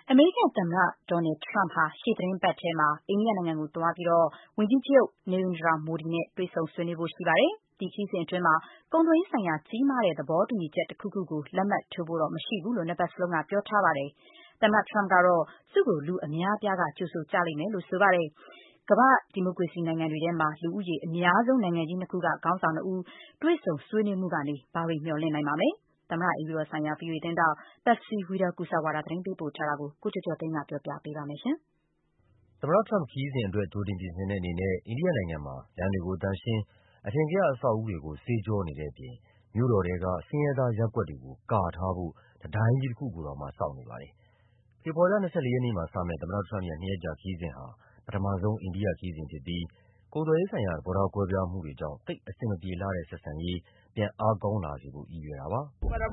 အမေရိကန်သမ္မတ Donald Trump ဟာရှေ့သီတင်းပတ်ထဲမှာအိန္ဒိယနိုင်ငံကိုသွားပြီးဝန်ကြီးချုပ် Narendra Modi နဲ့တွေ့ဆုံဆွေးနွေးဖို့ရှိပါတယ်။ ဒီခရီးစဉ်အတွင်းကုန်သွယ်ရေးဆိုင်ရာကြီးမားတဲ့သဘောတူညီချက်တခုခုကိုလက်မှတ်ထိုးဖို့တော့မရှိဘူးလို့နှစ်ဘက်စလုံးကပြောထားပါတယ်။ သမ္မတ Trump ကတော့သူ့ကိုလူအများအပြားကကြိုဆိုကြလိမ့်မယ်လို့ဆိုပါတယ်။ ကမ္ဘာ့ဒီမိုကရေစီနိုင်ငံတွေထဲမှာလူဦးရေအများဆုံးနိုင်ငံကြီးနှစ်ခုကခေါင်းဆောင်နှစ်ဦးတွေ့ဆုံဆွေးနွေးမှုကနေဘာတွေမျှော်လင့်နိုင်ပါမလဲ။ သမ္မတအိမ်ဖြူတော်ဆိုင်ရာ VOA သတင်းထောက် Patsy Widakuswara သတင်းပေးပို့ထားတာကို ကိုကျော်ကျော်သိန်းကပြောပြပေးပါမယ်။သမ္မတ Trump ခရီးစဉ်အတွက်ကြိုတင်ပြင်ဆင်တဲ့အနေနဲ့အိန္ဒိယနိုင်ငံမှာလမ်းတွေကိုသန့်ရှင်း၊ အထင်ကရအဆောက်အဦတွေကိုဆေးကြောနေတဲ့အပြင် မြို့တော်ထဲကဆင်းရဲသားရပ်ကွက်တွေကိုကာထားဖို့ တံတိုင်းကြီးတခုကိုတောင်မှဆောက်နေပါတယ်။ ဖေဖော်ဝါရီလ 24 ရက်နေ့မှာစမယ့် သမ္မတ Trump ရဲ့ နှစ်ရက်ကြာခရီးစဉ်ဟာ ပထမဆုံးအိန္ဒိယခရီးစဉ်ဖြစ်ပြီး ကုန်သွယ်ရေးဆိုင်ရာသဘောထားကွဲပြားမှုတွေကြောင့် သိပ်အဆင်မပြေလှတဲ့ဆက်ဆံရေး ပြန်အားကောင်းလာစေဖို့ရည်ရွယ်တာပါ။ “သဘော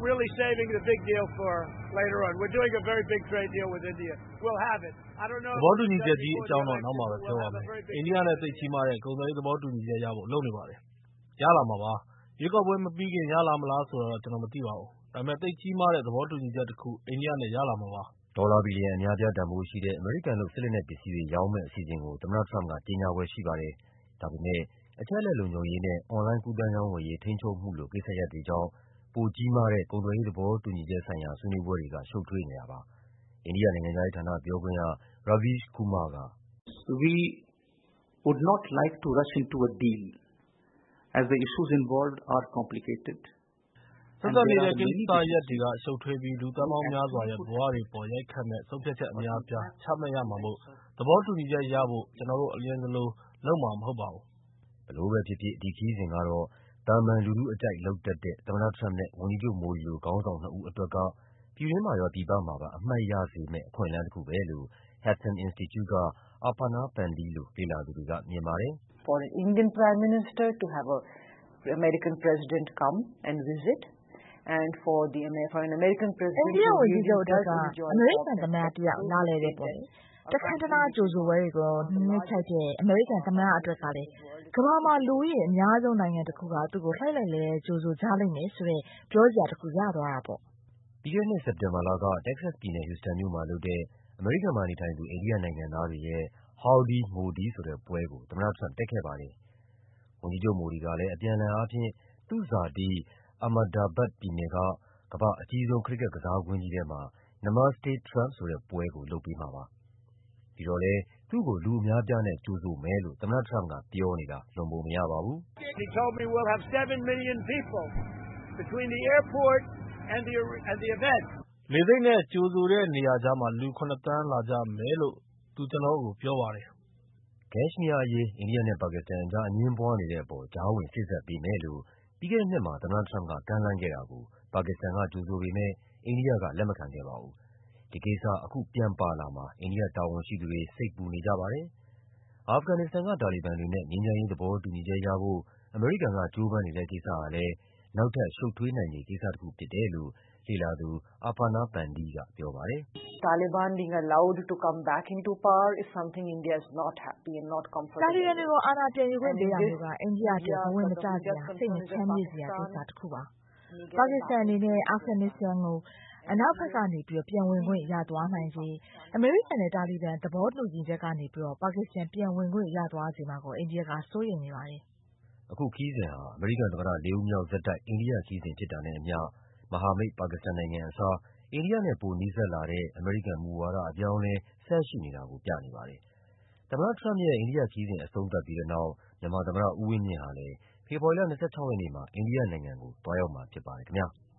တူညီချက်ကြီးအကြောင်းတော့ နောက်မှပဲပြောပါမယ်။ အိန္ဒိယနဲ့သိပ်ကြီးမားတဲ့ ကုန်သွယ်ရေးသဘောတူညီချက်ရဖို့လုပ်နေပါတယ်။ ရလာမှာပါ။ ရွေးကောက်ပွဲမပြီးခင် ရလာမလားဆိုတာတော့ ကျနော်မသိပါဘူး။ ဒါပေမယ့် သိပ်ကြီးမားတဲ့သဘောတူညီချက်တခု အိန္ဒိယနဲ့ရလာမှာပါ။ ” ဒေါ်လာဘီလီယံအများအပြားတန်ဖိုးရှိတဲ့ အမေရိကန်လုပ် စစ်လက်နက်ပစ္စည်းတွေရောင်းမယ့်အစီအစဉ်ကို သမ္မတ Trump ကကြေညာဖွယ်ရှိပါတယ်။ ဒါပေမယ့် အချက်အလက်လုံခြုံရေးနဲ့ အွန်လိုင်းကူးသန်းရောင်းဝယ်ရေး ထိန်းချုပ်မှုလိုကိစ္စရပ်တွေကြောင့် ပိုကြီးမားတဲ့ ကုန်သွယ်ရေးသဘောတူညီချက်ဆိုင်ရာဆွေးနွေးပွဲတွေကရှုပ်ထွေးနေတာပါ။ အိန္ဒိယနိုင်ငံခြားရေးဌာနပြောခွင့်ရ Raveesh Kumar ကဆက်စပ်နေတဲ့ကိစ္စရပ်တွေကရှုပ်ထွေးပြီး လူသန်းပေါင်းများစွာရဲ့ဘဝတွေအပေါ် ရိုက်ခတ်မယ့် ဆုံးဖြတ်ချက်အများအပြားချမှတ်ရမှာမို့ သဘောတူညီချက်ရဖို့ ကျနော်တို့ အလျင်စလိုလုပ်မှာမဟုတ်ပါဘူး။ “ဘယ်လိုပဲဖြစ်ဖြစ် ဒီခရီးစဉ်ကတော့ သာမန်လူထုအကြိုက်လုပ်တတ်တဲ့ သမ္မတ Trump နဲ့ ဝန်ကြီးချုပ် Modi လိုခေါင်းဆောင်နှစ်ဦးအတွက်က ပြည်တွင်းမှာရော ပြည်ပမှာပါ အမှတ်ရစေမယ့် အခွင့်အလန်းတခုပဲ” လို့ Hudson Institute က Aparna Pande လိုလေ့လာသူတွေကမြင်ပါတယ်။ “အိန္ဒိယဝန်ကြီးချုပ်အတွက်က အမေရိကန်သမ္မတတယောက်လာလည်တယ်ပေါ့လေ။ တခမ်းတနားကြိုဆိုပွဲတွေကို နှစ်ခြိုက်တဲ့အမေရိကန်သမ္မတအတွက်ကလည်း ကမ္ဘာမှာလူဦးရေအများဆုံးနိုင်ငံတခုက သူ့ကိုလှိုက်လှိုက်လှဲလှဲကြိုဆိုကြလိမ့်မယ်ဆိုတဲ့ပြောစရာတခုရသွားတာပေါ့။ ” ပြီးခဲ့တဲ့နှစ် စက်တင်ဘာလက တက္ကဆက်စ်ပြည်နယ်၊ ဟူစတန်မြို့မှာလုပ်တဲ့ အမေရိကန်မှာနေထိုင်သူ အိန္ဒိယနိုင်ငံသားတွေရဲ့ Howdy Modi ဆိုတဲ့ပွဲကို သမ္မတ Trump တက်ခဲ့ပါတယ်။ ဝန်ကြီးချုပ် Modi ကလည်း အပြန်အလှန်အားဖြင့် သူ့ဇာတိ Ahmedabad ပြည်နယ်က ကမ္ဘာ့အကြီးဆုံး ခရစ်ကက်ကစားကွင်းကြီးထဲမှာ Namaste Trump ဆိုတဲ့ပွဲကို လုပ်ပေးမှာပါ။ ဒီတော့လည်း သူ့ကို လူအများအပြားနဲ့ကြိုဆိုမယ်လို့ သမ္မတ Trump ကပြောနေတာ လွန်ပုံမရပါဘူး။ “လေဆိပ်နဲ့ကြိုဆိုတဲ့နေရာကြားမှာ လူ 7 သန်းလာကြမယ်လို့ သူကျနော်တို့ကိုပြောပါတယ်။ ” ကက်ရှ်မီးယားအရေး အိန္ဒိယနဲ့ပါကစ္စတန်အကြား အငြင်းပွားနေတဲ့အပေါ် ကြားဝင်စေ့စပ်ပေးမယ်လို့ ပြီးခဲ့တဲ့နှစ်မှာ သမ္မတ Trump ကကမ်းလှမ်းခဲ့တာကို ပါကစ္စတန်ကကြိုဆိုပေမယ့် အိန္ဒိယကလက်မခံခဲ့ပါဘူး။ ဒီကိစ္စ အခုပြန်ပါလာမှာ အိန္ဒိယတာဝန်ရှိသူတွေ စိတ်ပူနေကြပါတယ်။ အာဖဂန်နစ္စတန်က တာလီဘန်တွေနဲ့ ငြိမ်းချမ်းရေးသဘောတူညီချက်ရဖို့ အမေရိကန်ကကြိုးပမ်းနေတဲ့ကိစ္စဟာလည်း နောက်ထပ်ရှုပ်ထွေးနိုင်ခြေကိစ္စတခုဖြစ်တယ်လို့ လေ့လာသူ Aparna Pande ကပြောပါတယ်။ “တာလီဘန်တွေကိုအာဏာပြန်ယူခွင့်ပေးတာမျိုးက အိန္ဒိယအတွက် ဘဝင်မကျစရာ၊ စိတ်မချမ်းမြေ့စရာကိစ္စတခုပါ။ ပါကစ္စတန်အနေနဲ့ အာဖဂန်နစ္စတန်ကို အနောက်ဘက်ကနေပြန်ဝင်ခွင့်ရသွားနိုင်ခြေ၊ အမေရိကန်နဲ့တာလီဘန်သဘောတူညီချက်ကနေ ပါကစ္စတန်ပြန်ဝင်ခွင့်ရသွားစေမှာကို အိန္ဒိယကစိုးရိမ်နေပါတယ်။ ” အခုခရီးစဉ်ဟာ အမေရိကန်သမ္မတ လေးဦးမြောက်ဆက်တိုက် အိန္ဒိယခရီးစဉ်ဖြစ်တာနဲ့အမျှ မဟာမိတ်ပါကစ္စတန်နိုင်ငံအစား အိန္ဒိယနဲ့ပိုနီးစပ်လာတဲ့ အမေရိကန်မူဝါဒအပြောင်းအလဲ ဆက်ရှိနေတာကိုပြနေပါတယ်။ သမ္မတ Trump ရဲ့ အိန္ဒိယခရီးစဉ်အဆုံးသတ်ပြီးတဲ့နောက် မြန်မာသမ္မတဦးဝင်းမြင့်ဟာလည်း ဖေဖော်ဝါရီလ 26 ရက်နေ့မှာ အိန္ဒိယနိုင်ငံကို သွားရောက်မှာဖြစ်ပါတယ်ခင်ဗျား။